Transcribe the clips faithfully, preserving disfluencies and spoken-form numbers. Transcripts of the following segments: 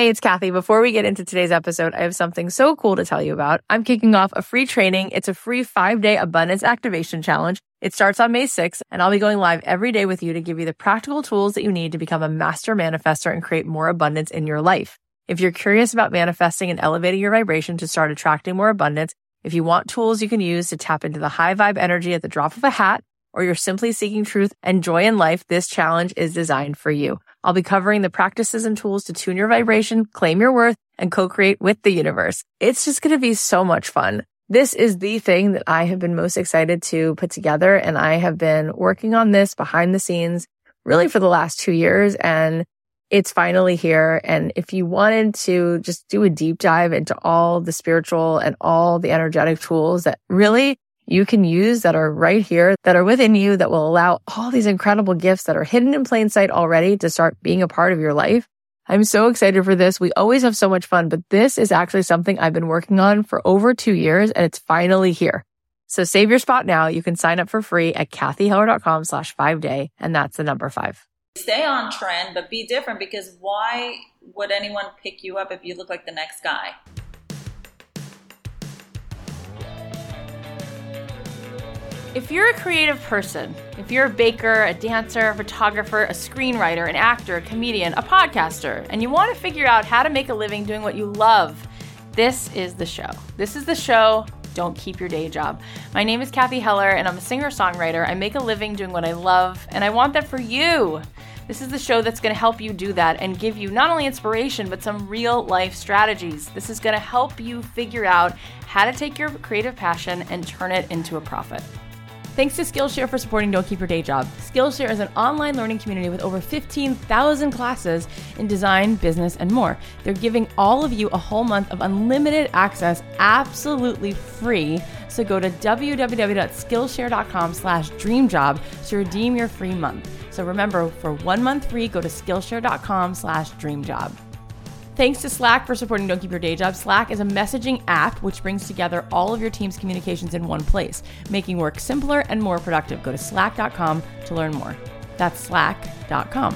Hey, it's Kathy. Before we get into today's episode, I have something so cool to tell you about. I'm kicking off a free training. It's a free five-day abundance activation challenge. It starts on May sixth, and I'll be going live every day with you to give you the practical tools that you need to become a master manifester and create more abundance in your life. If you're curious about manifesting and elevating your vibration to start attracting more abundance, if you want tools you can use to tap into the high vibe energy at the drop of a hat, or you're simply seeking truth and joy in life, this challenge is designed for you. I'll be covering the practices and tools to tune your vibration, claim your worth, and co-create with the universe. It's just going to be so much fun. This is the thing that I have been most excited to put together, and I have been working on this behind the scenes really for the last two years, and it's finally here. And if you wanted to just do a deep dive into all the spiritual and all the energetic tools that really you can use that are right here, that are within you, that will allow all these incredible gifts that are hidden in plain sight already to start being a part of your life. I'm so excited for this. We always have so much fun, but this is actually something I've been working on for over two years and it's finally here. So save your spot now. You can sign up for free at kathyheller.com slash five day. And that's the number five. Stay on trend, but be different, because why would anyone pick you up if you look like the next guy? If you're a creative person, if you're a baker, a dancer, a photographer, a screenwriter, an actor, a comedian, a podcaster, and you want to figure out how to make a living doing what you love, this is the show. This is the show. Don't keep your day job. My name is Kathy Heller, and I'm a singer-songwriter. I make a living doing what I love, and I want that for you. This is the show that's going to help you do that and give you not only inspiration, but some real-life strategies. This is going to help you figure out how to take your creative passion and turn it into a profit. Thanks to Skillshare for supporting Don't Keep Your Day Job. Skillshare is an online learning community with over fifteen thousand classes in design, business, and more. They're giving all of you a whole month of unlimited access absolutely free. So go to www.skillshare.com slash dreamjob to redeem your free month. So remember, for one month free, go to skillshare.com slash dreamjob. Thanks to Slack for supporting Don't Keep Your Day Job. Slack is a messaging app which brings together all of your team's communications in one place, making work simpler and more productive. Go to slack dot com to learn more. That's slack dot com.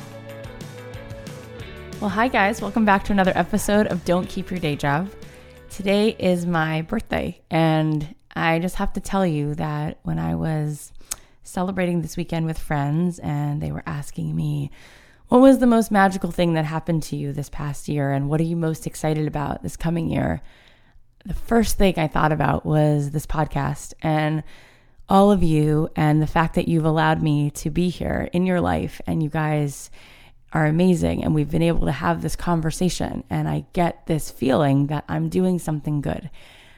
Well, hi guys. Welcome back to another episode of Don't Keep Your Day Job. Today is my birthday, and I just have to tell you that when I was celebrating this weekend with friends and they were asking me, what was the most magical thing that happened to you this past year, and what are you most excited about this coming year? The first thing I thought about was this podcast and all of you, and the fact that you've allowed me to be here in your life, and you guys are amazing, and we've been able to have this conversation, and I get this feeling that I'm doing something good.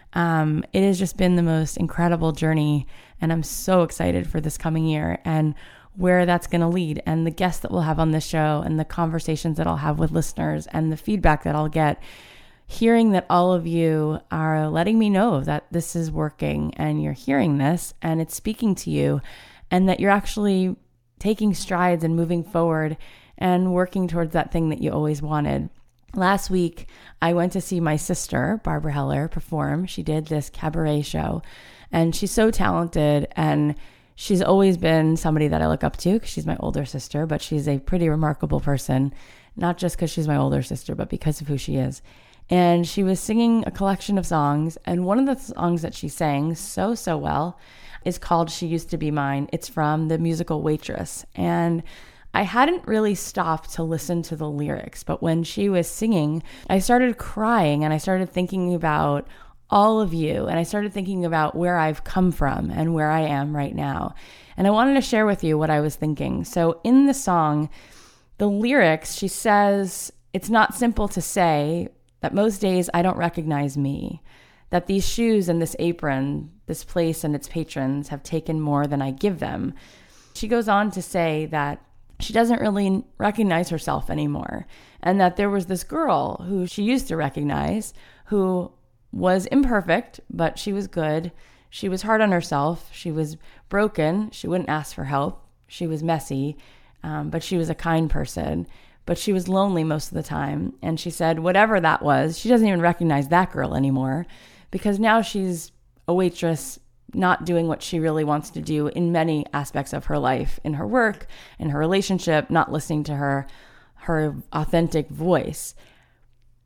Um, it has just been the most incredible journey, and I'm so excited for this coming year and where that's going to lead, and the guests that we'll have on this show, and the conversations that I'll have with listeners, and the feedback that I'll get, hearing that all of you are letting me know that this is working, and you're hearing this, and it's speaking to you, and that you're actually taking strides and moving forward and working towards that thing that you always wanted. Last week, I went to see my sister, Barbara Heller, perform. She did this cabaret show, and she's so talented, and she's always been somebody that I look up to because she's my older sister, but she's a pretty remarkable person, not just because she's my older sister, but because of who she is. And she was singing a collection of songs, and one of the songs that she sang so, so well is called She Used to Be Mine. It's from the musical Waitress. And I hadn't really stopped to listen to the lyrics, but when she was singing, I started crying, and I started thinking about all of you. And I started thinking about where I've come from and where I am right now. And I wanted to share with you what I was thinking. So in the song, the lyrics, she says, it's not simple to say that most days I don't recognize me, that these shoes and this apron, this place and its patrons have taken more than I give them. She goes on to say that she doesn't really recognize herself anymore, and that there was this girl who she used to recognize who was imperfect, but she was good. She was hard on herself. She was broken. She wouldn't ask for help. She was messy, um, but she was a kind person. But she was lonely most of the time. And she said whatever that was, she doesn't even recognize that girl anymore, because now she's a waitress, not doing what she really wants to do in many aspects of her life, in her work, in her relationship, not listening to her, her authentic voice.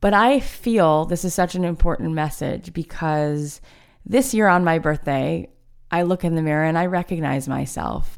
But I feel this is such an important message because this year on my birthday, I look in the mirror and I recognize myself.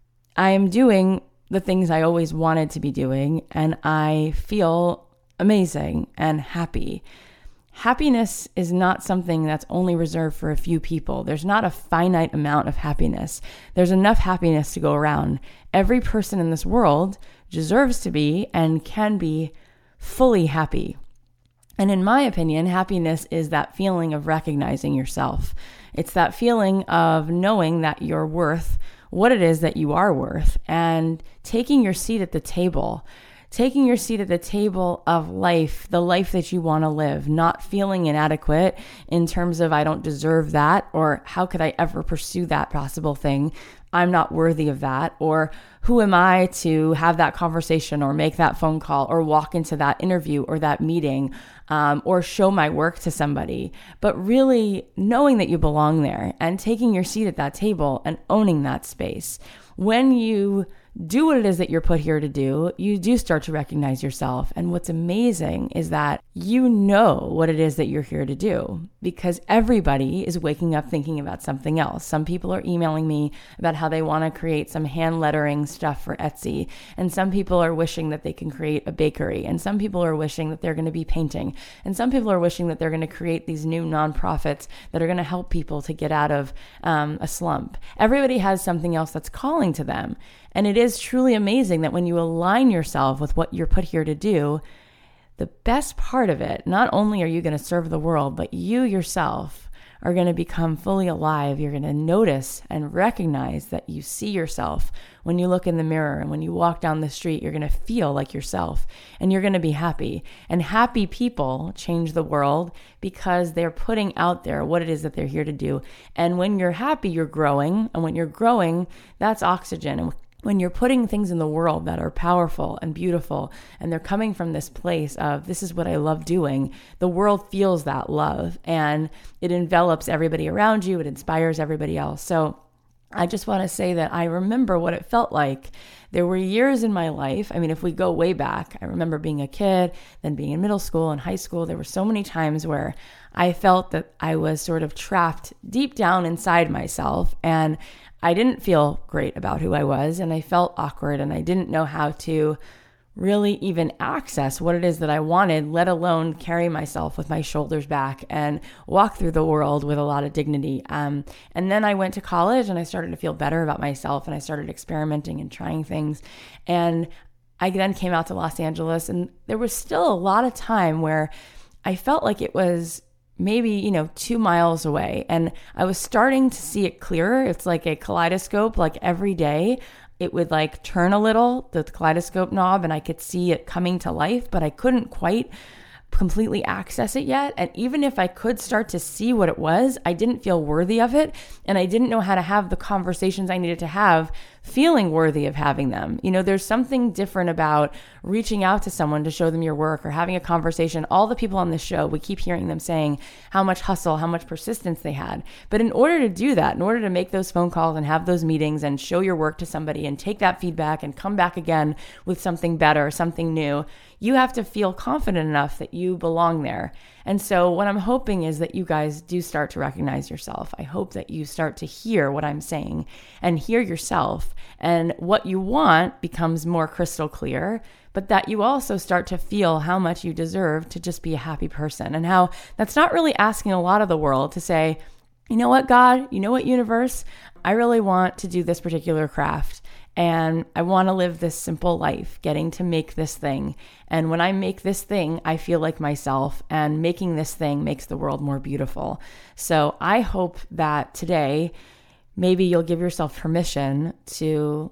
I am doing the things I always wanted to be doing, and I feel amazing and happy. Happiness is not something that's only reserved for a few people. There's not a finite amount of happiness. There's enough happiness to go around. Every person in this world deserves to be and can be fully happy. And in my opinion, happiness is that feeling of recognizing yourself. It's that feeling of knowing that you're worth what it is that you are worth and taking your seat at the table. Taking your seat at the table of life, the life that you want to live, not feeling inadequate in terms of I don't deserve that, or how could I ever pursue that possible thing? I'm not worthy of that, or who am I to have that conversation or make that phone call or walk into that interview or that meeting um, or show my work to somebody. But really knowing that you belong there and taking your seat at that table and owning that space. When you do what it is that you're put here to do, you do start to recognize yourself. And what's amazing is that you know what it is that you're here to do, because everybody is waking up thinking about something else. Some people are emailing me about how they want to create some hand lettering stuff for Etsy. And some people are wishing that they can create a bakery. And some people are wishing that they're going to be painting. And some people are wishing that they're going to create these new nonprofits that are going to help people to get out of um, a slump. Everybody has something else that's calling to them. And it is truly amazing that when you align yourself with what you're put here to do, the best part of it, not only are you going to serve the world, but you yourself are going to become fully alive. You're going to notice and recognize that you see yourself when you look in the mirror, and when you walk down the street, you're going to feel like yourself and you're going to be happy. And happy people change the world because they're putting out there what it is that they're here to do. And when you're happy, you're growing. And when you're growing, that's oxygen. And when you're putting things in the world that are powerful and beautiful, and they're coming from this place of, this is what I love doing, the world feels that love and it envelops everybody around you. It inspires everybody else. So I just want to say that I remember what it felt like. There were years in my life. I mean, if we go way back, I remember being a kid, then being in middle school and high school. There were so many times where I felt that I was sort of trapped deep down inside myself, and I didn't feel great about who I was, and I felt awkward, and I didn't know how to really even access what it is that I wanted, let alone carry myself with my shoulders back and walk through the world with a lot of dignity. Um, and then I went to college and I started to feel better about myself, and I started experimenting and trying things. And I then came out to Los Angeles, and there was still a lot of time where I felt like it was maybe, you know, two miles away. And I was starting to see it clearer. It's like a kaleidoscope, like every day it would like turn a little, the kaleidoscope knob, and I could see it coming to life, but I couldn't quite completely access it yet. And even if I could start to see what it was, I didn't feel worthy of it. And I didn't know how to have the conversations I needed to have feeling worthy of having them. You know, there's something different about reaching out to someone to show them your work or having a conversation. All the people on this show, we keep hearing them saying how much hustle, how much persistence they had. But in order to do that, in order to make those phone calls and have those meetings and show your work to somebody and take that feedback and come back again with something better, something new, you have to feel confident enough that you belong there. And so what I'm hoping is that you guys do start to recognize yourself. I hope that you start to hear what I'm saying and hear yourself, and what you want becomes more crystal clear, but that you also start to feel how much you deserve to just be a happy person, and how that's not really asking a lot of the world to say, you know what, God, you know what, universe, I really want to do this particular craft. And I want to live this simple life, getting to make this thing. And when I make this thing, I feel like myself, and making this thing makes the world more beautiful. So I hope that today, maybe you'll give yourself permission to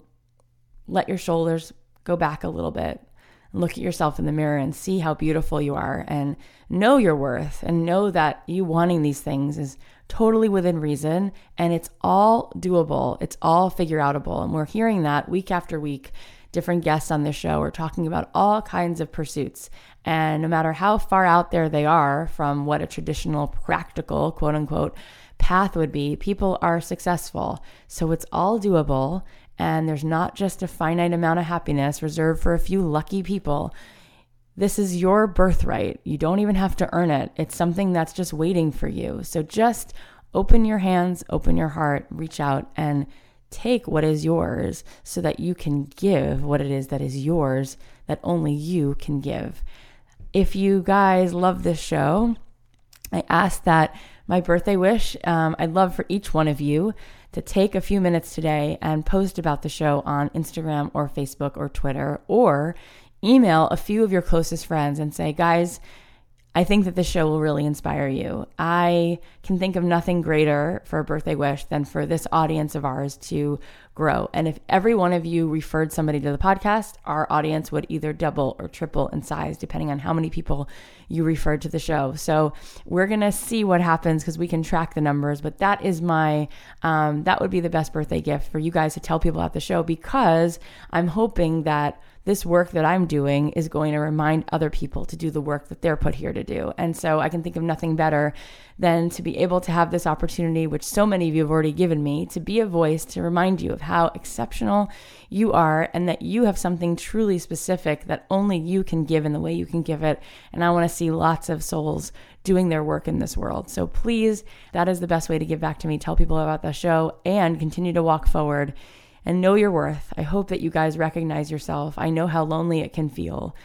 let your shoulders go back a little bit. Look at yourself in the mirror and see how beautiful you are, and know your worth, and know that you wanting these things is totally within reason, and it's all doable. It's all figure outable. And we're hearing that week after week. Different guests on this show are talking about all kinds of pursuits. And no matter how far out there they are from what a traditional, practical, quote unquote, path would be, people are successful. So it's all doable. And there's not just a finite amount of happiness reserved for a few lucky people. This is your birthright. You don't even have to earn it. It's something that's just waiting for you. So just open your hands, open your heart, reach out and take what is yours so that you can give what it is that is yours that only you can give. If you guys love this show, I ask that my birthday wish, um, I'd love for each one of you to take a few minutes today and post about the show on Instagram or Facebook or Twitter, or email a few of your closest friends and say, guys, I think that this show will really inspire you. I can think of nothing greater for a birthday wish than for this audience of ours to grow. And if every one of you referred somebody to the podcast, our audience would either double or triple in size, depending on how many people you referred to the show. So we're going to see what happens because we can track the numbers. But that is my, um, that would be the best birthday gift for you guys to tell people about the show, because I'm hoping that this work that I'm doing is going to remind other people to do the work that they're put here to do. And so I can think of nothing better than to be able to have this opportunity, which so many of you have already given me, to be a voice to remind you of how exceptional you are and that you have something truly specific that only you can give in the way you can give it. And I want to see lots of souls doing their work in this world. So please, that is the best way to give back to me. Tell people about the show and continue to walk forward and know your worth. I hope that you guys recognize yourself. I know how lonely it can feel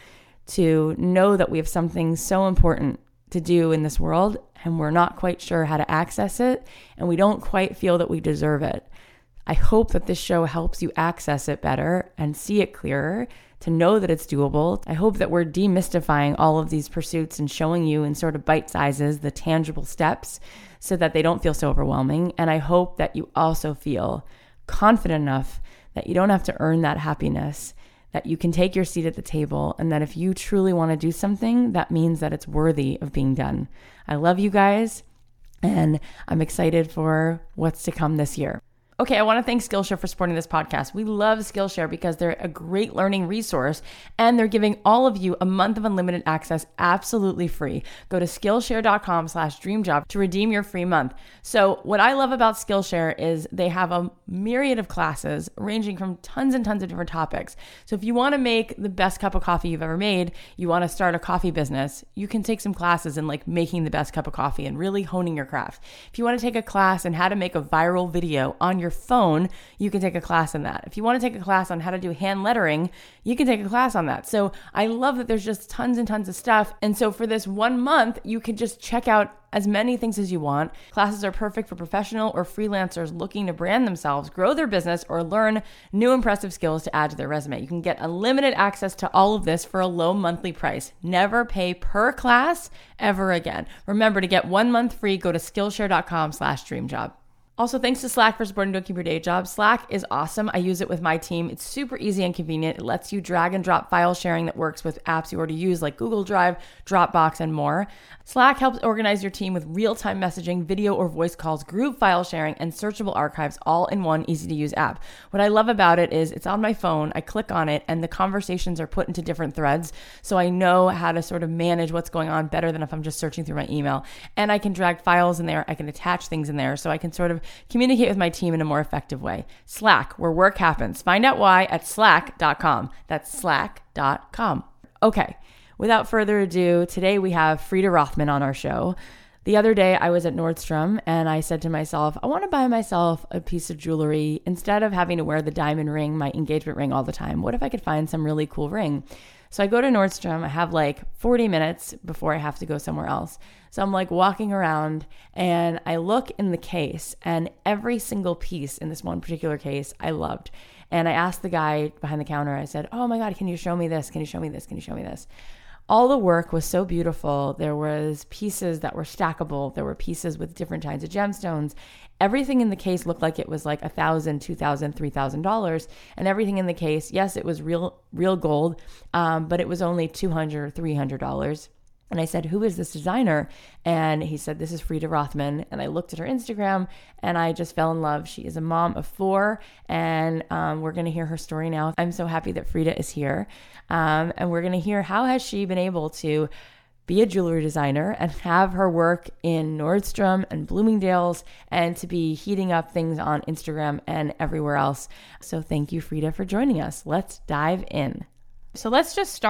to know that we have something so important to do in this world and we're not quite sure how to access it and we don't quite feel that we deserve it. I hope that this show helps you access it better and see it clearer, to know that it's doable. I hope that we're demystifying all of these pursuits and showing you in sort of bite sizes the tangible steps so that they don't feel so overwhelming. And I hope that you also feel confident enough that you don't have to earn that happiness, that you can take your seat at the table, and that if you truly want to do something, that means that it's worthy of being done. I love you guys, and I'm excited for what's to come this year. Okay, I want to thank Skillshare for supporting this podcast. We love Skillshare because they're a great learning resource and they're giving all of you a month of unlimited access absolutely free. Go to Skillshare.com slash dreamjob to redeem your free month. So what I love about Skillshare is they have a myriad of classes ranging from tons and tons of different topics. So if you want to make the best cup of coffee you've ever made, you want to start a coffee business, you can take some classes in like making the best cup of coffee and really honing your craft. If you want to take a class in how to make a viral video on your phone, you can take a class in that. If you want to take a class on how to do hand lettering, you can take a class on that. So I love that there's just tons and tons of stuff. And so for this one month, you can just check out as many things as you want. Classes are perfect for professional or freelancers looking to brand themselves, grow their business, or learn new impressive skills to add to their resume. You can get unlimited access to all of this for a low monthly price. Never pay per class ever again. Remember, to get one month free, go to Skillshare.com slash dreamjob. Also, thanks to Slack for supporting Don't Keep Your Day Job. Slack is awesome. I use it with my team. It's super easy and convenient. It lets you drag and drop file sharing that works with apps you already use like Google Drive, Dropbox, and more. Slack helps organize your team with real-time messaging, video or voice calls, group file sharing, and searchable archives all in one easy-to-use app. What I love about it is it's on my phone. I click on it, and the conversations are put into different threads, so I know how to sort of manage what's going on better than if I'm just searching through my email. And I can drag files in there. I can attach things in there, so I can sort of communicate with my team in a more effective way. Slack, where work happens. Find out why at slack dot com. That's slack dot com. Okay, without further ado, today we have Frida Rothman on our show. The other day I was at Nordstrom and I said to myself, I want to buy myself a piece of jewelry instead of having to wear the diamond ring, my engagement ring all the time. What if I could find some really cool ring? So I go to Nordstrom. I have like forty minutes before I have to go somewhere else. So I'm like walking around and I look in the case, and every single piece in this one particular case I loved. And I asked the guy behind the counter, I said, oh my God, can you show me this? Can you show me this? Can you show me this? All the work was so beautiful. There was pieces that were stackable. There were pieces with different kinds of gemstones. Everything in the case looked like it was like a thousand, two thousand, three thousand dollars. And everything in the case, yes, it was real, real gold, um, but it was only two hundred or three hundred dollars. And I said, who is this designer? And he said, this is Frida Rothman. And I looked at her Instagram and I just fell in love. She is a mom of four, and um, we're going to hear her story now. I'm so happy that Frida is here. Um, and we're going to hear how has she been able to be a jewelry designer and have her work in Nordstrom and Bloomingdale's and to be heating up things on Instagram and everywhere else. So thank you, Frida, for joining us. Let's dive in. So let's just start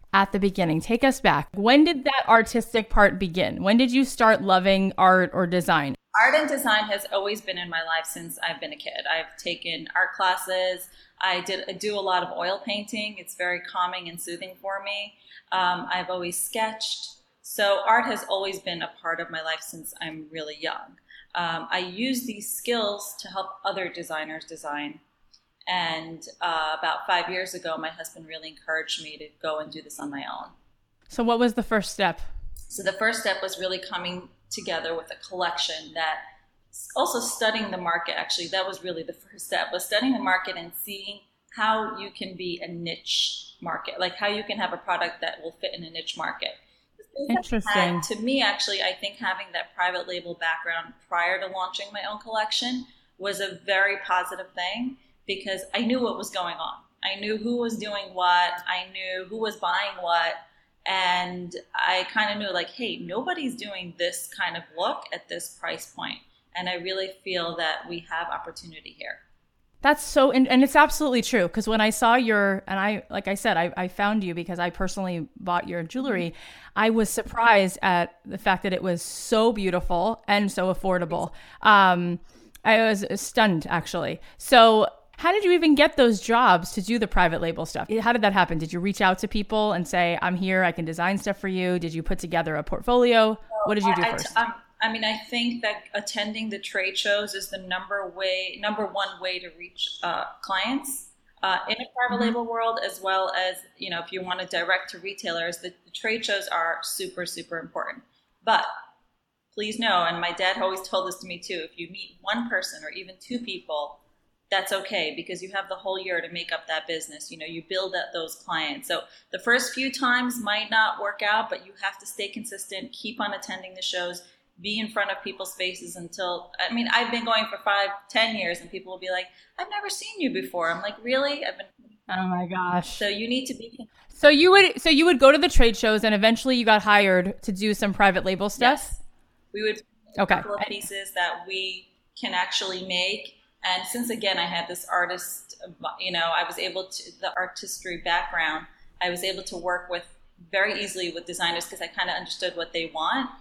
at the beginning. Take us back. When did that artistic part begin? When did you start loving art or design? Art and design has always been in my life since I've been a kid. I've taken art classes. I did I do a lot of oil painting. It's very calming and soothing for me. Um, I've always sketched. So art has always been a part of my life since I'm really young. Um, I use these skills to help other designers design. And uh, about five years ago, my husband really encouraged me to go and do this on my own. So what was the first step? So the first step was really coming together with a collection that also studying the market. Actually, that was really the first step, was studying the market and seeing how you can be a niche market, like how you can have a product that will fit in a niche market. Interesting. And to me, actually, I think having that private label background prior to launching my own collection was a very positive thing, because I knew what was going on. I knew who was doing what. I knew who was buying what. And I kind of knew, like, hey, nobody's doing this kind of look at this price point. And I really feel that we have opportunity here. That's so, and, and it's absolutely true. Because when I saw your, and I, like I said, I, I found you because I personally bought your jewelry. I was surprised at the fact that it was so beautiful and so affordable. Um, I was stunned, actually. So how did you even get those jobs to do the private label stuff? How did that happen? Did you reach out to people and say, I'm here, I can design stuff for you? Did you put together a portfolio? What did you do I, first? I, I mean, I think that attending the trade shows is the number way, number one way to reach uh, clients uh, in a private mm-hmm. label world, as well as, you know, if you want to direct to retailers, the, the trade shows are super, super important. But please know, and my dad always told this to me too, if you meet one person or even two people, that's okay, because you have the whole year to make up that business. You know, you build up those clients. So the first few times might not work out, but you have to stay consistent, keep on attending the shows, be in front of people's faces until, I mean, I've been going for five, ten years and people will be like, I've never seen you before. I'm like, really? I've been. Oh my gosh. So you need to be. So you would, so you would go to the trade shows and eventually you got hired to do some private label stuff? Yes. We would do okay. a couple of pieces that we can actually make. And since, again, I had this artist, you know, I was able to, the artistry background, I was able to work with very easily with designers because I kind of understood what they want.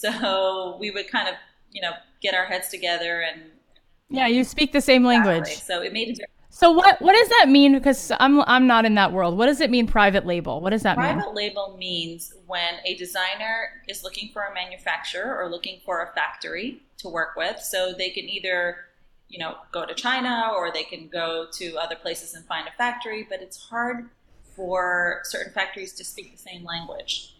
So we would kind of, you know, get our heads together and. Yeah, you speak the same language. Exactly. So it made a difference. So what, what does that mean? Because I'm, I'm not in that world. What does it mean, private label? What does that private mean? Private label means when a designer is looking for a manufacturer or looking for a factory to work with. So they can either, you know, go to China or they can go to other places and find a factory, but it's hard for certain factories to speak the same language.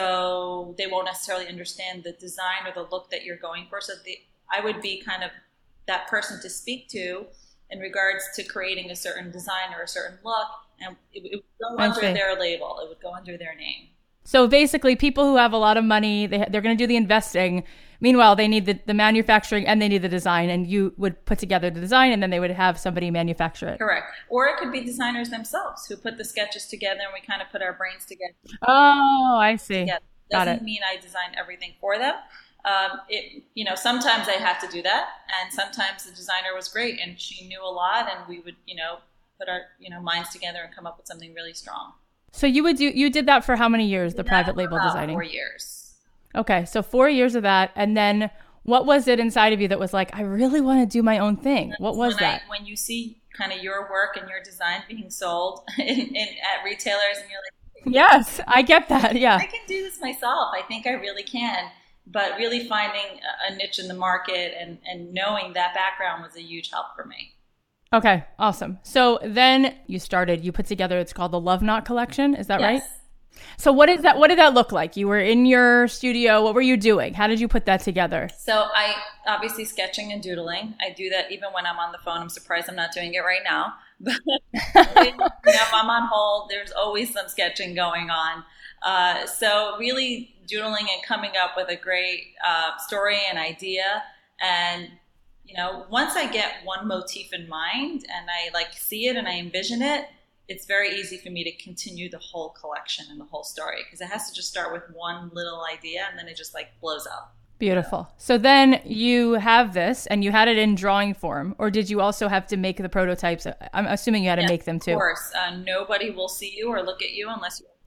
So they won't necessarily understand the design or the look that you're going for. So the, I would be kind of that person to speak to in regards to creating a certain design or a certain look, and it, it would go under see. their label. It would go under their name. So basically, people who have a lot of money, they, they're going to do the investing. Meanwhile, they need the, the manufacturing and they need the design, and you would put together the design and then they would have somebody manufacture it. Correct. Or it could be designers themselves who put the sketches together and we kind of put our brains together. Oh, I see. Yeah, Got doesn't it. mean I design everything for them. Um, it, you know, sometimes I had to do that, and sometimes the designer was great and she knew a lot, and we would, you know, put our, you know, minds together and come up with something really strong. So you would do, you did that for how many years, the That private label about designing? Four years. Okay, so four years of that, and then what was it inside of you that was like, I really want to do my own thing? What was when that? I, when you see kind of your work and your design being sold in, in, at retailers, and you're like, yes, I get that. Yeah, I can do this myself. I think I really can. But really finding a niche in the market and, and knowing that background was a huge help for me. Okay, awesome. So then you started, you put together, it's called the Love Knot collection. Is that Yes. right? So what is that? What did that look like? You were in your studio. What were you doing? How did you put that together? So I obviously sketching and doodling. I do that even when I'm on the phone. I'm surprised I'm not doing it right now. But you know, if I'm on hold, there's always some sketching going on. Uh, so really doodling and coming up with a great uh, story and idea. And, you know, once I get one motif in mind and I like see it and I envision it, it's very easy for me to continue the whole collection and the whole story, because it has to just start with one little idea and then it just like blows up. Beautiful. So then you have this and you had it in drawing form, or did you also have to make the prototypes? I'm assuming you had to Yes, make them too. Of course. Uh, nobody will see you or look at you unless you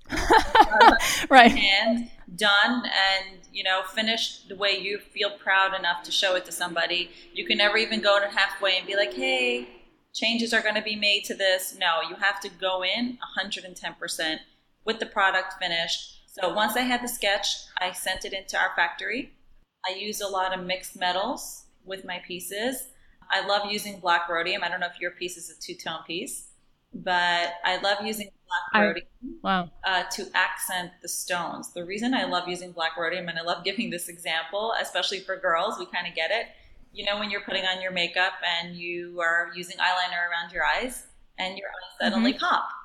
Right. hand, done, and you know, finished the way you feel proud enough to show it to somebody. You can never even go to halfway and be like, hey, changes are going to be made to this. No, you have to go in one hundred ten percent with the product finished. So once I had the sketch, I sent it into our factory. I use a lot of mixed metals with my pieces. I love using black rhodium. I don't know if your piece is a two-tone piece, but I love using black rhodium I, wow. uh, to accent the stones. The reason I love using black rhodium, and I love giving this example, especially for girls, we kind of get it. You know, when you're putting on your makeup and you are using eyeliner around your eyes and your eyes suddenly mm-hmm. pop.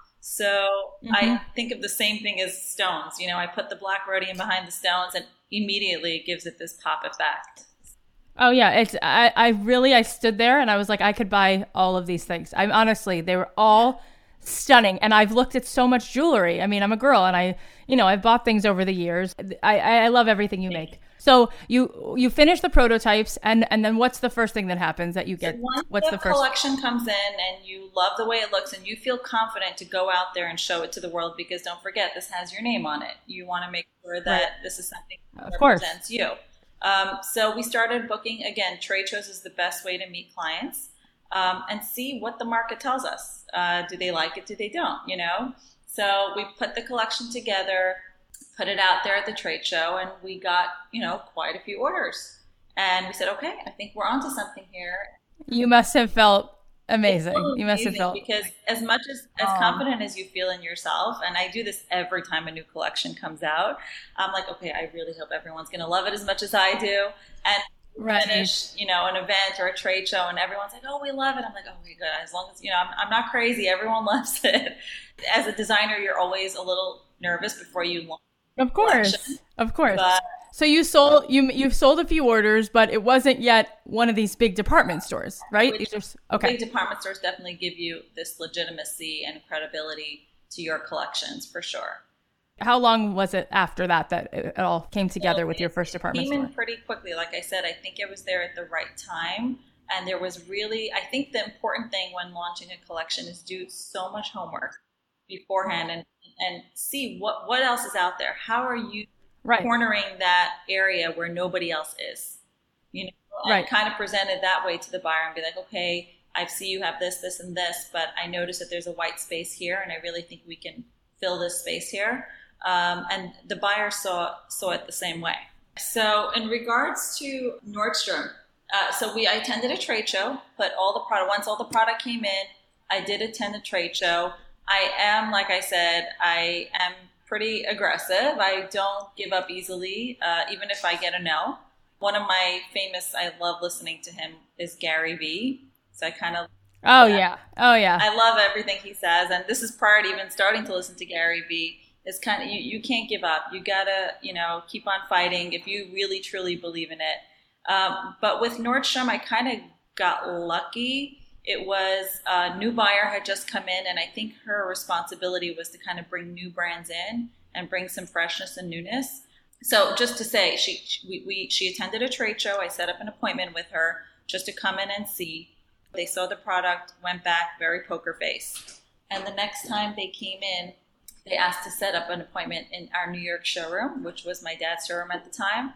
So mm-hmm. I think of the same thing as stones. You know, I put the black rhodium behind the stones and immediately it gives it this pop effect. Oh yeah, it's I, I really I stood there and I was like, I could buy all of these things. I honestly, they were all stunning, and I've looked at so much jewelry. I mean, I'm a girl, and I, you know, I've bought things over the years. I I love everything you make. So you you finish the prototypes, and and then what's the first thing that happens that you get? So once what's the, the first collection comes in, and you love the way it looks, and you feel confident to go out there and show it to the world, because don't forget, this has your name on it. You want to make sure that right. this is something that of represents course. you. Um, so we started booking, again, trade shows is the best way to meet clients, um, and see what the market tells us. Uh, do they like it? Do they don't? You know? So we put the collection together, put it out there at the trade show, and we got, you know, quite a few orders. And we said, okay, I think we're onto something here. You must have felt amazing. You must have felt because as much as as um, confident as you feel in yourself, and I do this every time a new collection comes out, I'm like, okay, I really hope everyone's going to love it as much as I do. And right. finish, you know, an event or a trade show, and everyone's like, oh, we love it. I'm like, oh, okay, good. As long as, you know, I'm, I'm not crazy. Everyone loves it. As a designer, you're always a little nervous before you launch. Of course, collection. Of course. But, so you sold you you've sold a few orders, but it wasn't yet one of these big department stores, right? Which, These are, okay. Big department stores definitely give you this legitimacy and credibility to your collections, for sure. How long was it after that that it all came together so with your first department store? It came store? in pretty quickly. Like I said, I think it was there at the right time. And there was really, I think the important thing when launching a collection is do so much homework beforehand and, and see what, what else is out there. How are you right. cornering that area where nobody else is? You know, and right. kind of present it that way to the buyer and be like, okay, I see you have this, this, and this, but I notice that there's a white space here, and I really think we can fill this space here. Um, and the buyer saw saw it the same way. So in regards to Nordstrom, uh, so we I attended a trade show, but all the product once all the product came in, I did attend a trade show. I am, like I said, I am pretty aggressive. I don't give up easily, uh, even if I get a no. One of my famous, I love listening to him, is Gary Vee. So I kind of oh yeah, oh yeah, I love everything he says, and this is prior to even starting to listen to Gary Vee. It's kind of, you, you can't give up. You gotta, you know, keep on fighting if you really truly believe in it. Um, but with Nordstrom, I kind of got lucky. It was a new buyer had just come in, and I think her responsibility was to kind of bring new brands in and bring some freshness and newness. So just to say, she she, we, we, she attended a trade show. I set up an appointment with her just to come in and see. They saw the product, went back, very poker face. And the next time they came in, they asked to set up an appointment in our New York showroom, which was my dad's showroom at the time.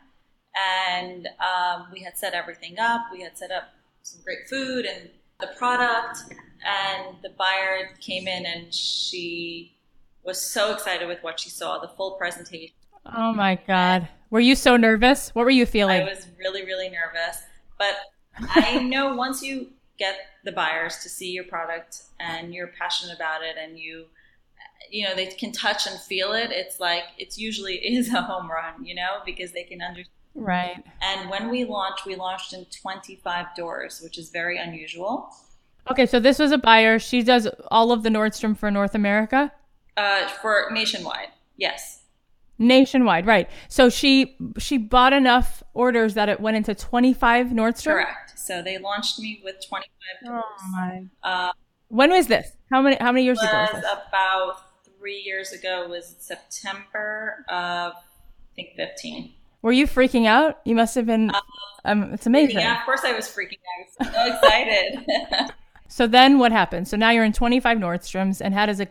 And um, we had set everything up. We had set up some great food and the product. And the buyer came in and she was so excited with what she saw, the full presentation. Oh my God. Were you so nervous? What were you feeling? I was really, really nervous. But I know once you get the buyers to see your product and you're passionate about it and you you know, they can touch and feel it. It's like, it's usually is a home run, you know, because they can understand. Right. And when we launched, we launched in twenty-five doors, which is very unusual. Okay. So this was a buyer. She does all of the Nordstrom for North America? Uh, for nationwide. Yes. Nationwide. Right. So she, she bought enough orders that it went into twenty-five Nordstrom? Correct. So they launched me with twenty-five doors. Oh my. Uh, when was this? How many, how many years was ago was this? About three years ago. It was September of, I think, fifteen. Were you freaking out? You must have been. Um, it's amazing. Yeah, of course I was freaking out. I was so excited. So then what happened? So now you're in twenty-five Nordstroms, and how does it go?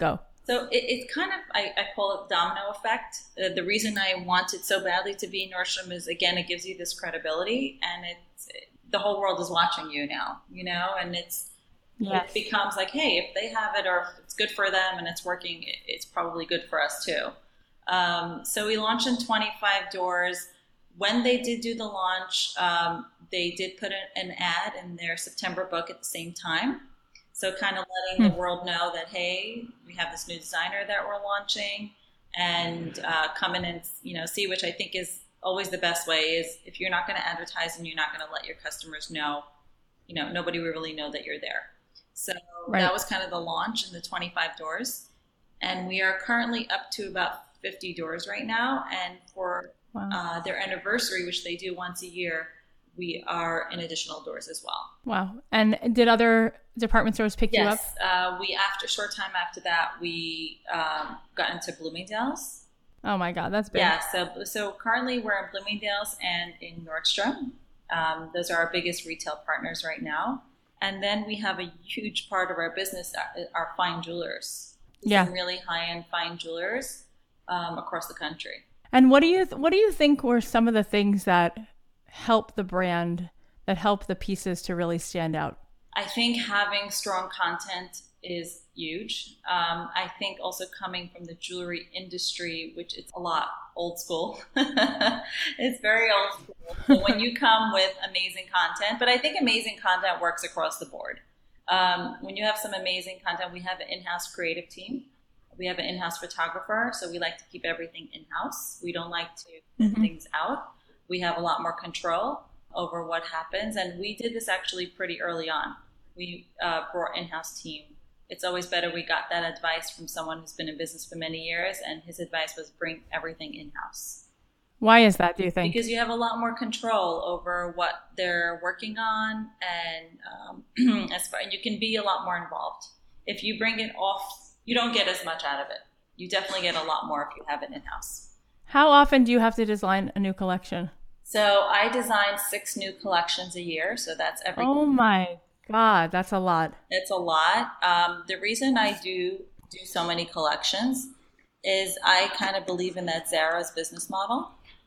So it, it's kind of, I, I call it domino effect. Uh, the reason I wanted so badly to be Nordstrom is, again, it gives you this credibility, and it's, it, the whole world is watching you now, you know, and it's, yes. It becomes like, hey, if they have it or if it's good for them and it's working, it, it's probably good for us too. Um, so we launched in twenty-five doors. When they did do the launch, um, they did put an ad in their September book at the same time. So kind of letting the world know that, hey, we have this new designer that we're launching, and uh, come in and, you know, see, which I think is always the best way, is if you're not going to advertise and you're not going to let your customers know, you know, nobody will really know that you're there. So right. That was kind of the launch in the twenty-five doors. And we are currently up to about fifty doors right now. And for wow. uh, their anniversary, which they do once a year, we are in additional doors as well. Wow. And did other department stores pick yes, you up? Yes. Uh, we, after short time after that, we um, got into Bloomingdale's. Oh my God, that's big. Yeah. So, so currently we're in Bloomingdale's and in Nordstrom. Um, those are our biggest retail partners right now. And then we have a huge part of our business, our fine jewelers. Yeah. Some really high-end fine jewelers um, across the country. And what do you th- what do you think were some of the things that help the brand, that help the pieces to really stand out? I think having strong content is huge. Um, I think also coming from the jewelry industry, which it's a lot old school. It's very old school. So when you come with amazing content, but I think amazing content works across the board. Um, when you have some amazing content, we have an in-house creative team. We have an in-house photographer, so we like to keep everything in-house. We don't like to send mm-hmm. things out. We have a lot more control over what happens, and we did this actually pretty early on. We uh, brought in-house team. It's always better. We got that advice from someone who's been in business for many years, and his advice was bring everything in-house. Why is that, do you think? Because you have a lot more control over what they're working on, and um, as far, and you can be a lot more involved. If you bring it off, you don't get as much out of it. You definitely get a lot more if you have it in-house. How often do you have to design a new collection? So I design six new collections a year. So that's every. Oh my God, that's a lot. It's a lot. Um, the reason I do do so many collections is I kind of believe in that Zara's business model,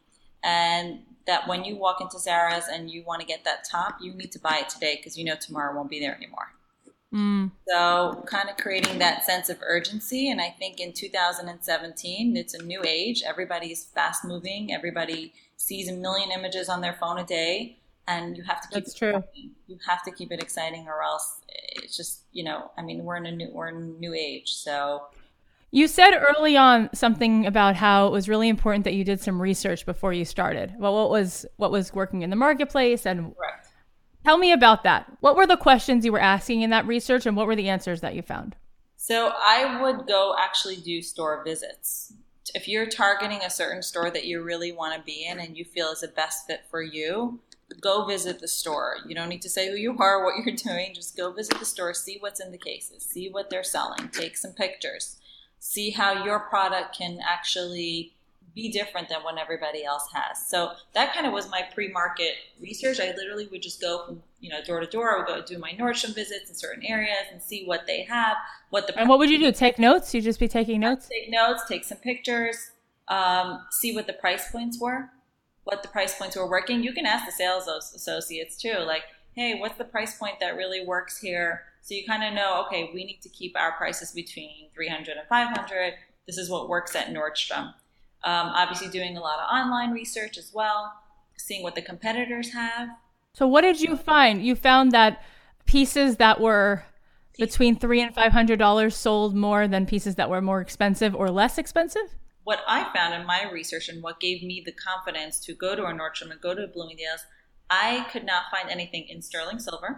and that when you walk into Zara's and you want to get that top, you need to buy it today because you know tomorrow won't be there anymore. Mm. So kind of creating that sense of urgency. And I think in two thousand seventeen, it's a new age. Everybody's fast moving. Everybody sees a million images on their phone a day. And you have to keep That's it true. exciting. You have to keep it exciting, or else it's just, you know, I mean, we're in a new, we're in a new age. So you said early on something about how it was really important that you did some research before you started. Well, what was, what was working in the marketplace, and correct. Tell me about that. What were the questions you were asking in that research, and what were the answers that you found? So I would go actually do store visits. If you're targeting a certain store that you really want to be in and you feel is the best fit for you, go visit the store. You don't need to say who you are, what you're doing. Just go visit the store, see what's in the cases, see what they're selling, take some pictures, see how your product can actually be different than what everybody else has. So that kind of was my pre-market research. I literally would just go from, you know, door to door. I would go do my Nordstrom visits in certain areas and see what they have, what the and what would you do? Take notes? You'd just be taking notes? Take notes, take some pictures, um, see what the price points were, what the price points were working. You can ask the sales associates too, like, hey, what's the price point that really works here? So you kind of know, okay, we need to keep our prices between three hundred and five hundred. This is what works at Nordstrom. Um, obviously doing a lot of online research as well, seeing what the competitors have. So what did you find? You found that pieces that were between three and five hundred dollars sold more than pieces that were more expensive or less expensive? What I found in my research, and what gave me the confidence to go to a Nordstrom and go to a Bloomingdale's, I could not find anything in sterling silver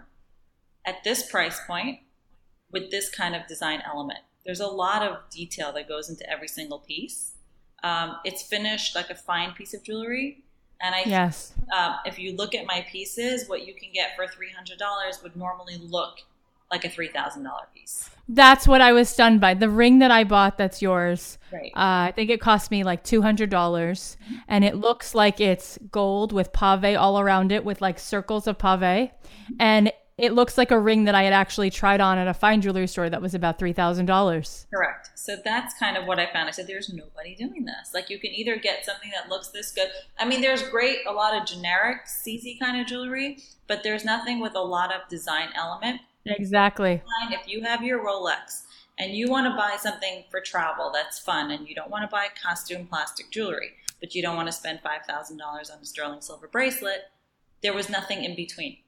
at this price point with this kind of design element. There's a lot of detail that goes into every single piece. Um, it's finished like a fine piece of jewelry. And I, yes. um, if you look at my pieces, what you can get for three hundred dollars would normally look like a three thousand dollars piece. That's what I was stunned by. The ring that I bought that's yours, right. uh, I think it cost me like two hundred dollars. Mm-hmm. And it looks like it's gold with pave all around it, with like circles of pave. Mm-hmm. And it looks like a ring that I had actually tried on at a fine jewelry store that was about three thousand dollars. Correct. So that's kind of what I found. I said, there's nobody doing this. Like, you can either get something that looks this good. I mean, there's great, a lot of generic C Z kind of jewelry, but there's nothing with a lot of design element. Exactly. If you have your Rolex and you want to buy something for travel that's fun, and you don't want to buy costume plastic jewelry, but you don't want to spend five thousand dollars on a sterling silver bracelet, there was nothing in between.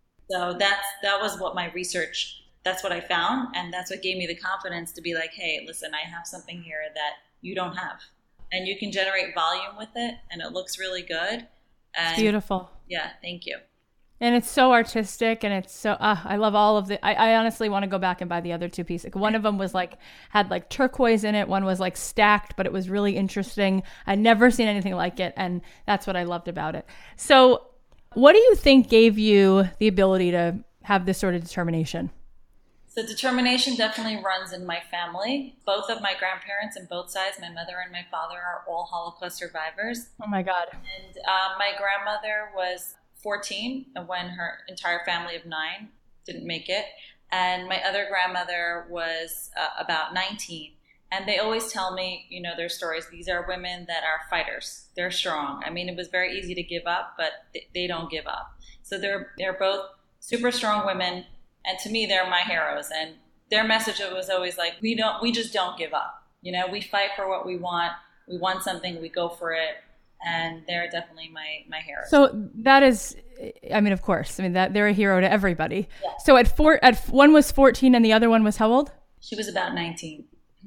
So that's that was what my research, that's what I found, and that's what gave me the confidence to be like, hey, listen, I have something here that you don't have. And you can generate volume with it, and it looks really good. And it's beautiful. Yeah, thank you. And it's so artistic, and it's so, uh, I love all of the, I, I honestly want to go back and buy the other two pieces. One of them was like, had like turquoise in it. One was like stacked, but it was really interesting. I'd never seen anything like it. And that's what I loved about it. So what do you think gave you the ability to have this sort of determination? So determination definitely runs in my family. Both of my grandparents on both sides, my mother and my father, are all Holocaust survivors. Oh my God. And uh, my grandmother was fourteen when her entire family of nine didn't make it. And my other grandmother was uh, about nineteen. And they always tell me, you know, their stories. These are women that are fighters. They're strong. I mean, it was very easy to give up, but they don't give up. So they're they're both super strong women, and to me, they're my heroes. And their message was always like, we don't, we just don't give up. You know, we fight for what we want. We want something, we go for it. And they're definitely my my heroes. So that is, I mean, of course, I mean that they're a hero to everybody. Yeah. So at four, at one was fourteen, and the other one was how old? She was about nineteen.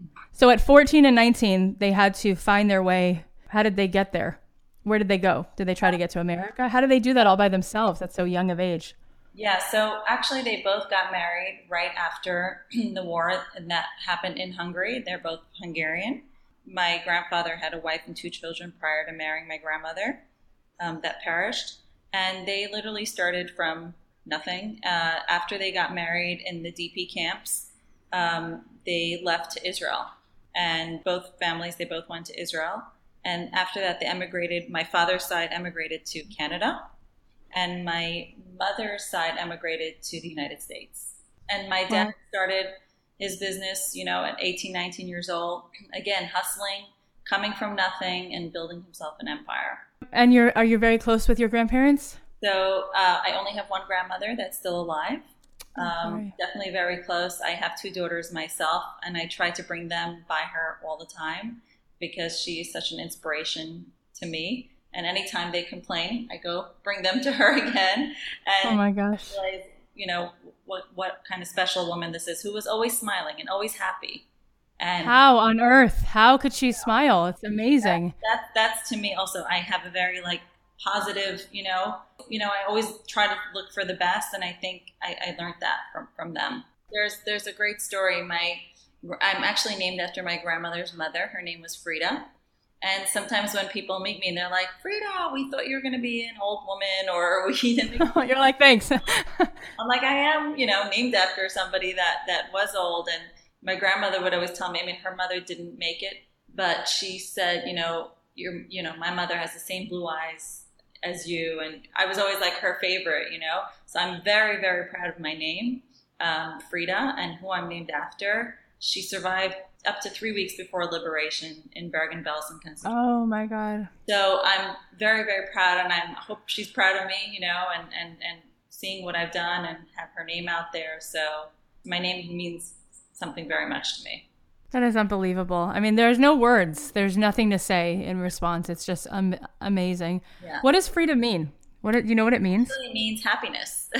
So at fourteen and nineteen, they had to find their way. How did they get there? Where did they go? Did they try to get to America? How did they do that all by themselves at so young of age? Yeah, so actually they both got married right after the war, and that happened in Hungary. They're both Hungarian. My grandfather had a wife and two children prior to marrying my grandmother um, that perished. And they literally started from nothing. Uh, after they got married in the D P camps, um, they left to Israel. And both families, they both went to Israel. And after that, they emigrated. My father's side emigrated to Canada. And my mother's side emigrated to the United States. And my dad started his business, you know, at eighteen, nineteen years old. Again, hustling, coming from nothing, and building himself an empire. And you're are you very close with your grandparents? So uh, I only have one grandmother that's still alive. Um, Okay. Definitely very close. I have two daughters myself, and I try to bring them by her all the time because she is such an inspiration to me. And anytime they complain, I go bring them to her again. And Oh my gosh. realize, you know, what what kind of special woman this is, who was always smiling and always happy. And How on earth? How could she smile? It's amazing. that that's to me also, I have a very like positive, you know, you know, I always try to look for the best, and I think I, I learned that from, from them. There's there's a great story. My I'm actually named after my grandmother's mother. Her name was Frida. And sometimes when people meet me and they're like, Frida, we thought you were going to be an old woman, or we didn't. You're like, thanks. I'm like, I am, you know, named after somebody that, that was old. And my grandmother would always tell me, I mean, her mother didn't make it, but she said, you know, you're, you know, my mother has the same blue eyes as you. And I was always like her favorite, you know. So I'm very, very proud of my name, um, Frida, and who I'm named after. She survived up to three weeks before liberation in Bergen-Belsen, Pennsylvania. Oh my God. So I'm very, very proud, and I'm, I hope she's proud of me, you know, and, and, and seeing what I've done and have her name out there. So my name means something very much to me. That is unbelievable. I mean, there's no words. There's nothing to say in response. It's just um, amazing. Yeah. What does freedom mean? What do you know what it means? It really means happiness.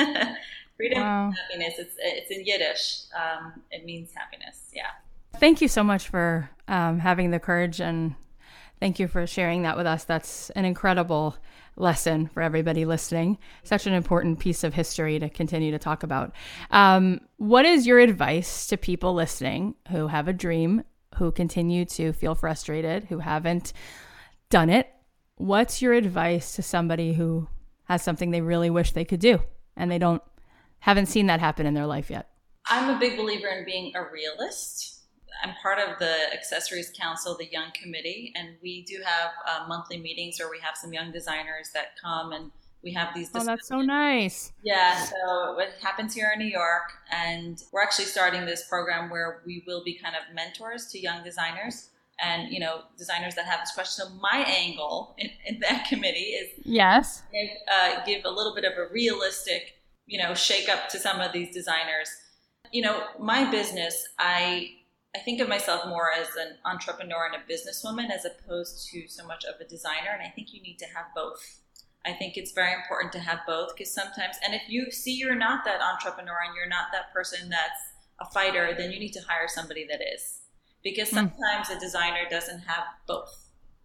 Freedom Wow. means happiness. It's, it's in Yiddish. Um, it means happiness. Yeah. Thank you so much for um, having the courage, and thank you for sharing that with us. That's an incredible lesson for everybody listening. Such an important piece of history to continue to talk about. Um, what is your advice to people listening who have a dream, who continue to feel frustrated, who haven't done it? What's your advice to somebody who has something they really wish they could do and they don't haven't seen that happen in their life yet? I'm a big believer in being a realist. I'm part of the Accessories Council, the Young Committee, and we do have uh, monthly meetings where we have some young designers that come and We have these Oh, discussions. that's so nice. Yeah, so it happens here in New York, and we're actually starting this program where we will be kind of mentors to young designers and, you know, designers that have this question. So my angle in, in that committee is Yes. uh, give a little bit of a realistic, you know, shake up to some of these designers. You know, my business, I I think of myself more as an entrepreneur and a businesswoman as opposed to so much of a designer, and I think you need to have both. I think it's very important to have both because sometimes, and if you see you're not that entrepreneur and you're not that person that's a fighter, then you need to hire somebody that is. Because sometimes mm. a designer doesn't have both.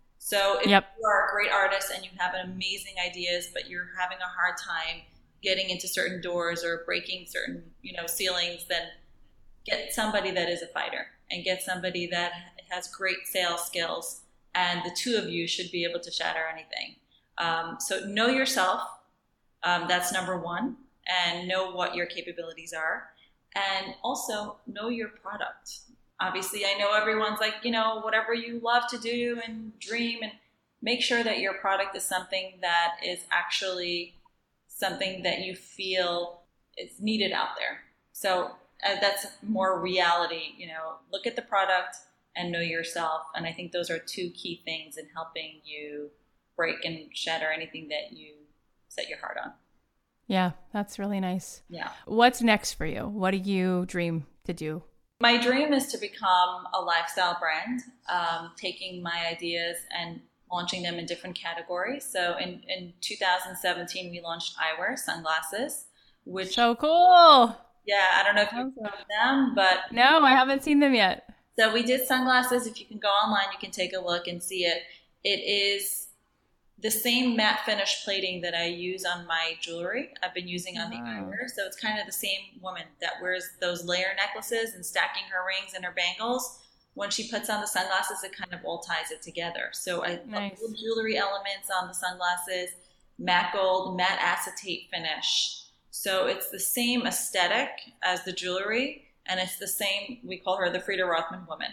So if yep. you are a great artist and you have amazing ideas, but you're having a hard time getting into certain doors or breaking certain, you know, ceilings, then get somebody that is a fighter and get somebody that has great sales skills, and the two of you should be able to shatter anything. Um, so know yourself. Um, that's number one, and know what your capabilities are, and also know your product. Obviously, I know everyone's like, you know, whatever you love to do and dream, and make sure that your product is something that is actually something that you feel is needed out there. So uh, that's more reality, you know, look at the product and know yourself. And I think those are two key things in helping you break and shatter anything that you set your heart on. Yeah, that's really nice. Yeah. What's next for you? What do you dream to do? My dream is to become a lifestyle brand, um, taking my ideas and launching them in different categories. So in, in two thousand seventeen, we launched eyewear, sunglasses, which... So cool. Yeah, I don't know if you've heard of them, but... No, I haven't seen them yet. So we did sunglasses. If you can go online, you can take a look and see it. It is the same matte finish plating that I use on my jewelry. I've been using on the eyewear. So it's kind of the same woman that wears those layer necklaces and stacking her rings and her bangles. When she puts on the sunglasses, it kind of all ties it together. So I nice. Put jewelry elements on the sunglasses, matte gold, matte acetate finish. So it's the same aesthetic as the jewelry, and it's the same, we call her the Frida Rothman woman.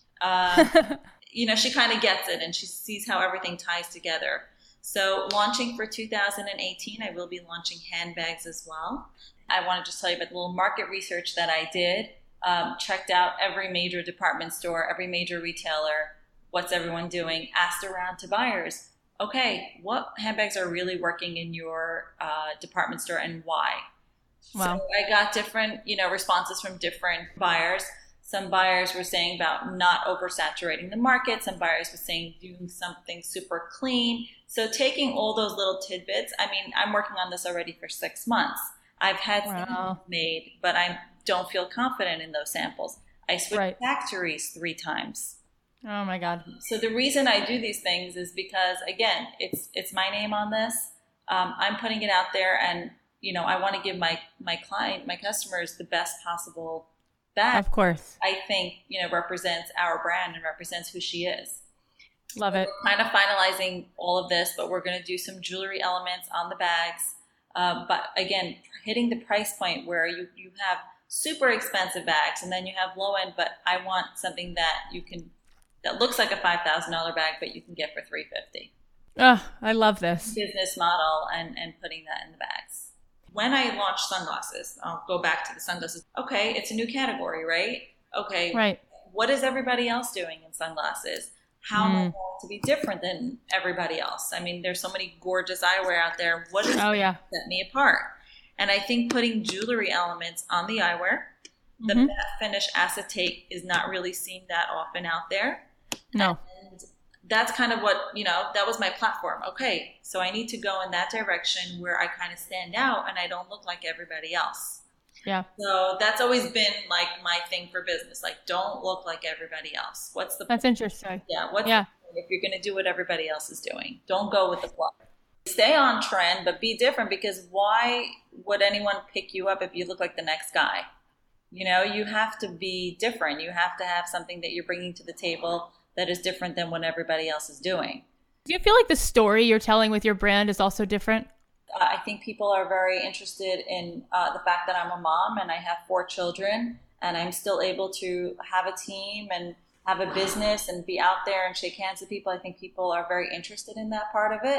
Uh, you know, she kind of gets it, and she sees how everything ties together. So launching for two thousand eighteen, I will be launching handbags as well. I want to just tell you about the little market research that I did. Um, checked out every major department store, every major retailer, what's everyone doing, asked around to buyers, okay, what handbags are really working in your uh, department store and why? Wow. So I got different, you know, responses from different buyers. Some buyers were saying about not oversaturating the market. Some buyers were saying doing something super clean. So taking all those little tidbits, I mean, I'm working on this already for six months. I've had wow. samples made, but I don't feel confident in those samples. I switched right. factories three times. Oh my God. So the reason I do these things is because, again, it's it's my name on this. Um, I'm putting it out there, and, you know, I want to give my, my client, my customers, the best possible bag. Of course. I think, you know, represents our brand and represents who she is. Love it. We're kind of finalizing all of this, but we're going to do some jewelry elements on the bags. Uh, but again, hitting the price point where you, you have super expensive bags and then you have low end, but I want something that you can, that looks like a five thousand dollars bag, but you can get for three hundred fifty dollars. Oh, I love this. Business model and, and putting that in the bags. When I launched sunglasses, I'll go back to the sunglasses. Okay, it's a new category, right? Okay, right. What is everybody else doing in sunglasses? How mm. am I going to be different than everybody else? I mean, there's so many gorgeous eyewear out there. What is oh, yeah. set me apart? And I think putting jewelry elements on the eyewear, the mm-hmm. matte finish acetate is not really seen that often out there. No. And that's kind of what, you know, that was my platform. Okay, so I need to go in that direction where I kind of stand out and I don't look like everybody else. Yeah. So that's always been like my thing for business. Like, don't look like everybody else. What's the That's point? Interesting. Yeah. What's yeah. the point if you're going to do what everybody else is doing? Don't go with the flow. Stay on trend, but be different, because why would anyone pick you up if you look like the next guy? You know, you have to be different. You have to have something that you're bringing to the table that is different than what everybody else is doing. Do you feel like the story you're telling with your brand is also different? Uh, I think people are very interested in uh, the fact that I'm a mom and I have four children and I'm still able to have a team and have a business and be out there and shake hands with people. I think people are very interested in that part of it.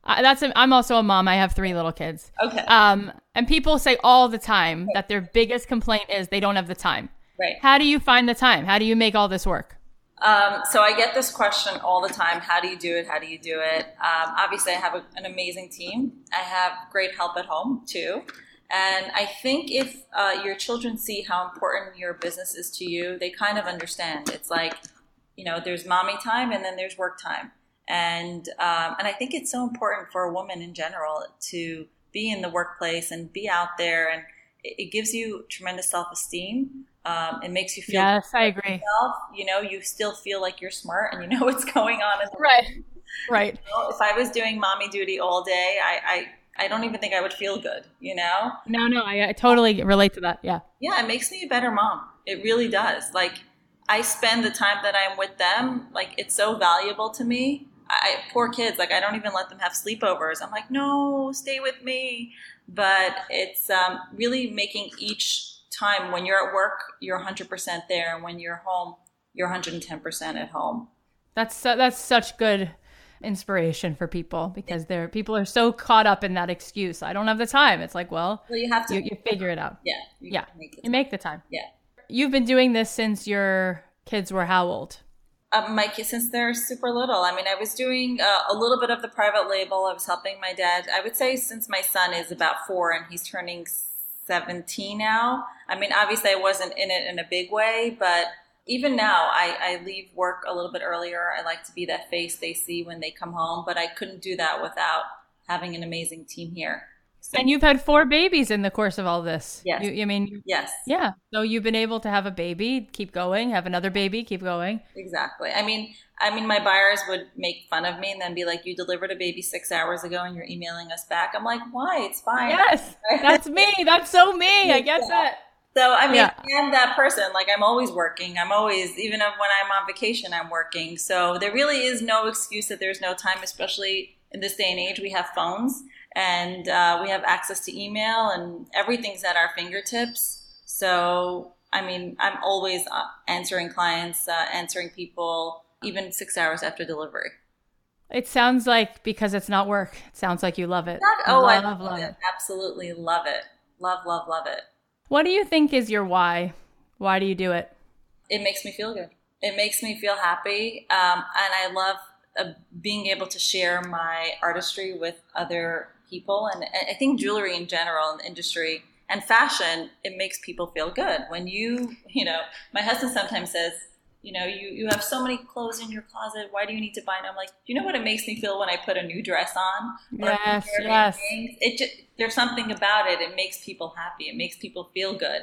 I, that's a, I'm also a mom. I have three little kids. Okay. Um, and people say all the time that their biggest complaint is they don't have the time. Right. How do you find the time? How do you make all this work? Um, so I get this question all the time. How do you do it? How do you do it? Um, obviously, I have a, an amazing team. I have great help at home too. And I think if uh, your children see how important your business is to you, they kind of understand. It's like, you know, there's mommy time and then there's work time. And um, and I think it's so important for a woman in general to be in the workplace and be out there. And it, it gives you tremendous self-esteem. Um, it makes you feel yes, I agree. Yourself. You know, you still feel like you're smart and you know what's going on. In the right, right. You know, if I was doing mommy duty all day, I, I I don't even think I would feel good, you know? No, no, I, I totally relate to that. Yeah. Yeah, it makes me a better mom. It really does. Like, I spend the time that I'm with them, like, it's so valuable to me. I, poor kids, like, I don't even let them have sleepovers. I'm like, no, stay with me. But it's um, really making each time when you're at work, you're one hundred percent there. And when you're home, you're one hundred ten percent at home. That's, that's such good inspiration for people because they're people are so caught up in that excuse. I don't have the time. It's like, well, well you have to you, you figure it out. Yeah. You yeah. Make you make the time. Yeah. You've been doing this since your kids were how old? Uh, my kids, since they're super little. I mean, I was doing uh, a little bit of the private label. I was helping my dad. I would say since my son is about four and he's turning seventeen now. I mean, obviously I wasn't in it in a big way, but even now, I, I leave work a little bit earlier. I like to be that face they see when they come home, but I couldn't do that without having an amazing team here. So, and you've had four babies in the course of all this. Yes. You, I mean, yes. Yeah. So you've been able to have a baby, keep going, have another baby, keep going. Exactly. I mean, I mean, my buyers would make fun of me and then be like, you delivered a baby six hours ago and you're emailing us back. I'm like, why? It's fine. Yes. That's me. That's so me. I get yeah. that. So, I mean, yeah. I'm that person. Like, I'm always working. I'm always, even when I'm on vacation, I'm working. So there really is no excuse that there's no time, especially in this day and age. We have phones and uh, we have access to email and everything's at our fingertips. So, I mean, I'm always uh, answering clients, uh, answering people, even six hours after delivery. It sounds like, because it's not work, it sounds like you love it. Not, oh, love, I love, love it. it. Absolutely love it. Love, love, love it. What do you think is your why? Why do you do it? It makes me feel good. It makes me feel happy. Um, and I love uh, being able to share my artistry with other people. And I think jewelry in general, in the industry and fashion, it makes people feel good. When you, you know, my husband sometimes says, you know, you, you have so many clothes in your closet. Why do you need to buy them? I'm like, do you know what it makes me feel when I put a new dress on? Yes, yes. It just, there's something about it. It makes people happy. It makes people feel good.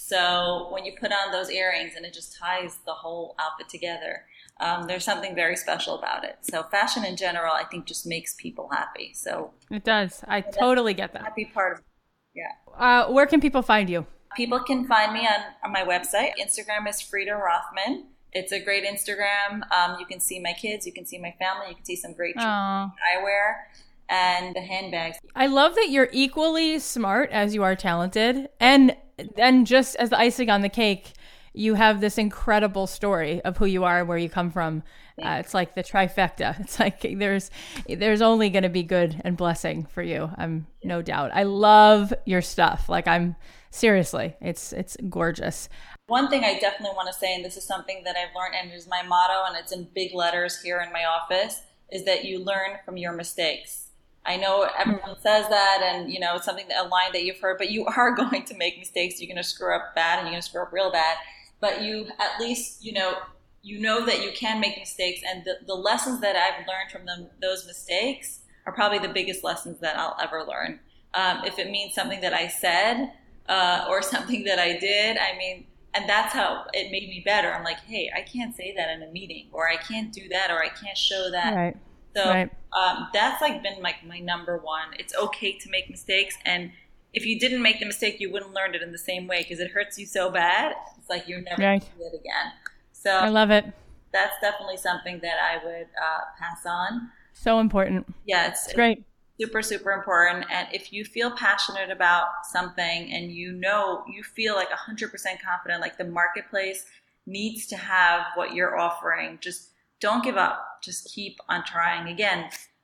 So when you put on those earrings and it just ties the whole outfit together, um, there's something very special about it. So fashion in general, I think, just makes people happy. So it does. I totally get that. Happy part of, yeah. Uh, where can people find you? People can find me on, on my website. Instagram is Frida Rothman. It's a great Instagram. Um, you can see my kids. You can see my family. You can see some great eyewear and the handbags. I love that you're equally smart as you are talented. And then just as the icing on the cake, you have this incredible story of who you are and where you come from. Uh, it's like the trifecta. It's like there's there's only going to be good and blessing for you. I'm no doubt. I love your stuff. Like I'm seriously, it's it's gorgeous. One thing I definitely want to say, and this is something that I've learned, and is my motto, and it's in big letters here in my office, is that you learn from your mistakes. I know everyone says that, and you know it's something that a line that you've heard, but you are going to make mistakes. You're going to screw up bad, and you're going to screw up real bad. But you at least you know you know that you can make mistakes, and the, the lessons that I've learned from them, those mistakes, are probably the biggest lessons that I'll ever learn. Um, if it means something that I said uh, or something that I did, I mean. And that's how it made me better. I'm like, hey, I can't say that in a meeting, or I can't do that, or I can't show that. Right. So right. Um, that's like been like my, my number one. It's okay to make mistakes. And if you didn't make the mistake, you wouldn't learn it in the same way because it hurts you so bad. It's like you're never right. going to do it again. So I love it. That's definitely something that I would uh, pass on. So important. Yeah, it's, it's great. Super, super important. And if you feel passionate about something and you know, you feel like one hundred percent confident, like the marketplace needs to have what you're offering, just don't give up. Just keep on trying. Again,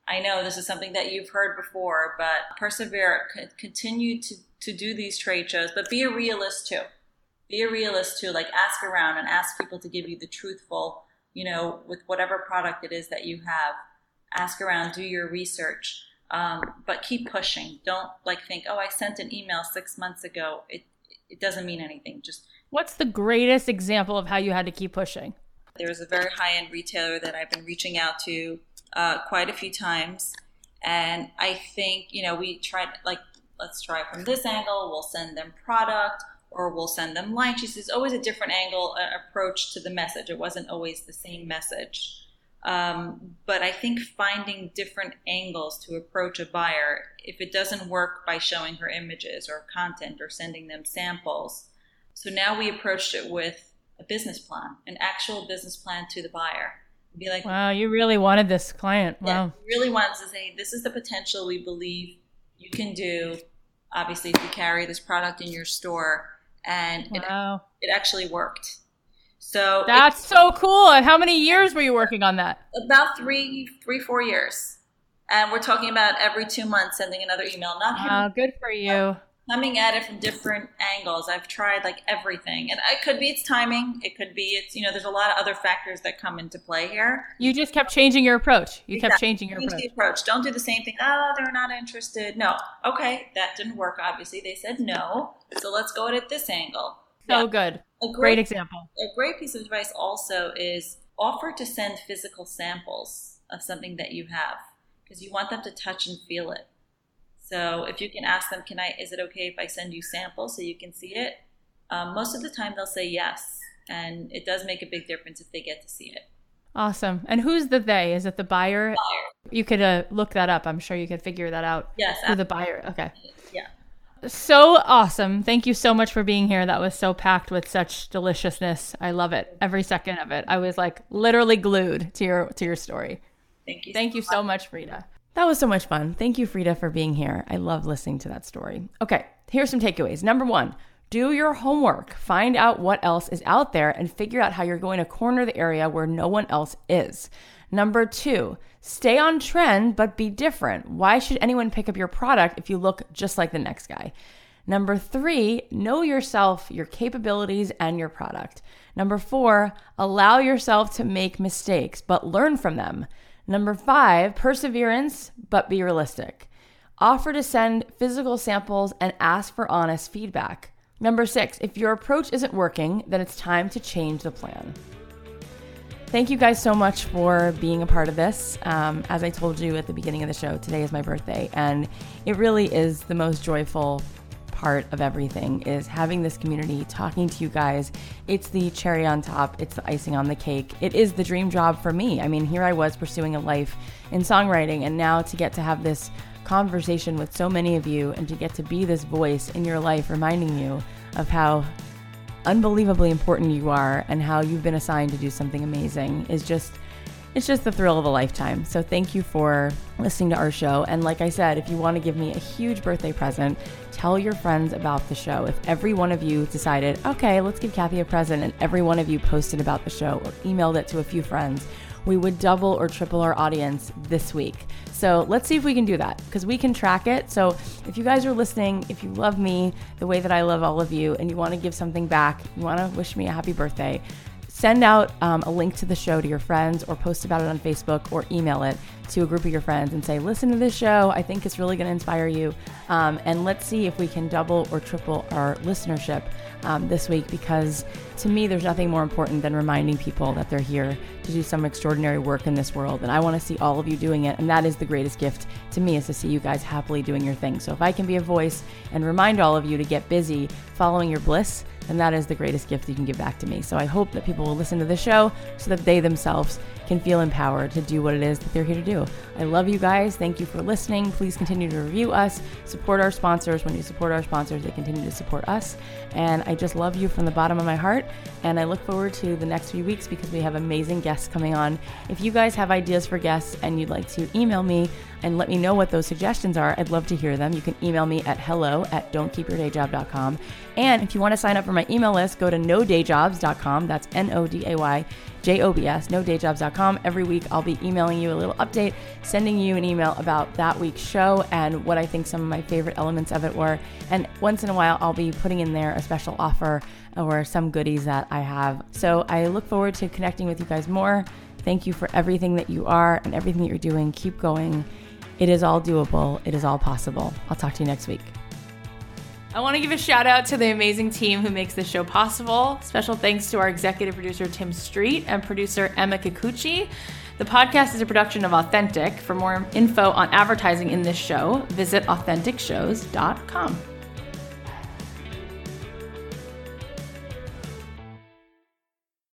I know this is something that you've heard before, but persevere, c- continue to, to do these trade shows, but be a realist too. Be a realist too, like ask around and ask people to give you the truthful, you know, with whatever product it is that you have. Ask around, do your research, um, but keep pushing. Don't like think, oh, I sent an email six months ago. It it doesn't mean anything. Just What's the greatest example of how you had to keep pushing? There's a very high-end retailer that I've been reaching out to uh, quite a few times, and I think, you know, we tried, like, let's try from this angle. We'll send them product, or we'll send them line. She says always a different angle, uh, approach to the message. It wasn't always the same message. Um, but I think finding different angles to approach a buyer, if it doesn't work by showing her images or content or sending them samples. So now we approached it with a business plan, an actual business plan to the buyer. Be like, wow, you really wanted this client. Wow. Yeah, we really wanted to say, this is the potential we believe you can do. Obviously, if you carry this product in your store. And wow. it, it actually worked. So that's it, so cool. And how many years were you working on that? About three, three, four years. And we're talking about every two months sending another email. Not wow, good for you. Coming at it from different angles. I've tried like everything. And it could be it's timing. It could be it's, you know, there's a lot of other factors that come into play here. You just kept changing your approach. You exactly. kept changing your Change approach. The approach. Don't do the same thing. Oh, they're not interested. No. Okay, that didn't work, obviously. They said no. So let's go at it this angle. So yeah. good. A great, great example. A great piece of advice also is offer to send physical samples of something that you have because you want them to touch and feel it. So if you can ask them, can I, is it okay if I send you samples so you can see it? Um, most of the time they'll say yes. And it does make a big difference if they get to see it. Awesome. And who's the they? Is it the buyer? Buyer. You could uh, look that up. I'm sure you could figure that out. Yes. Who the buyer. Okay. Yeah. So awesome. Thank you so much for being here. That was so packed with such deliciousness. I love it. Every second of it. I was like literally glued to your to your story. Thank you. Thank you so much, Frida. That was so much fun. Thank you, Frida, for being here. I love listening to that story. Okay, here's some takeaways. Number one, do your homework. Find out what else is out there and figure out how you're going to corner the area where no one else is. Number two, stay on trend, but be different. Why should anyone pick up your product if you look just like the next guy? Number three, know yourself, your capabilities, and your product. Number four, allow yourself to make mistakes, but learn from them. Number five, perseverance, but be realistic. Offer to send physical samples and ask for honest feedback. Number six, if your approach isn't working, then it's time to change the plan. Thank you guys so much for being a part of this. Um, as I told you at the beginning of the show, today is my birthday, and it really is the most joyful part of everything is having this community, talking to you guys. It's the cherry on top. It's the icing on the cake. It is the dream job for me. I mean, here I was pursuing a life in songwriting, and now to get to have this conversation with so many of you and to get to be this voice in your life reminding you of how unbelievably important you are and how you've been assigned to do something amazing is just It's just the thrill of a lifetime. So thank you for listening to our show. And like I said, if you want to give me a huge birthday present, tell your friends about the show. If every one of you decided, okay, let's give Kathy a present, and every one of you posted about the show or emailed it to a few friends, we would double or triple our audience this week. So let's see if we can do that, because we can track it. So if you guys are listening, if you love me the way that I love all of you, and you want to give something back, you want to wish me a happy birthday, send out um, a link to the show to your friends, or post about it on Facebook, or email it to a group of your friends and say, listen to this show. I think it's really going to inspire you. Um, and let's see if we can double or triple our listenership um, this week, because to me, there's nothing more important than reminding people that they're here to do some extraordinary work in this world. And I want to see all of you doing it. And that is the greatest gift to me, is to see you guys happily doing your thing. So if I can be a voice and remind all of you to get busy following your bliss, and that is the greatest gift you can give back to me. So I hope that people will listen to the show so that they themselves can feel empowered to do what it is that they're here to do. I love you guys. Thank you for listening. Please continue to review us, support our sponsors. When you support our sponsors, they continue to support us. And I just love you from the bottom of my heart. And I look forward to the next few weeks, because we have amazing guests coming on. If you guys have ideas for guests and you'd like to email me and let me know what those suggestions are, I'd love to hear them. You can email me at hello at don't keep your day job dot com. And if you want to sign up for my email list, go to no day jobs dot com. That's N O D A Y J O B S, no day jobs dot com. Every week I'll be emailing you a little update, sending you an email about that week's show and what I think some of my favorite elements of it were. And once in a while, I'll be putting in there a special offer or some goodies that I have. So I look forward to connecting with you guys more. Thank you for everything that you are and everything that you're doing. Keep going. It is all doable. It is all possible. I'll talk to you next week. I want to give a shout out to the amazing team who makes this show possible. Special thanks to our executive producer, Tim Street, and producer, Emma Kikuchi. The podcast is a production of Authentic. For more info on advertising in this show, visit authentic shows dot com.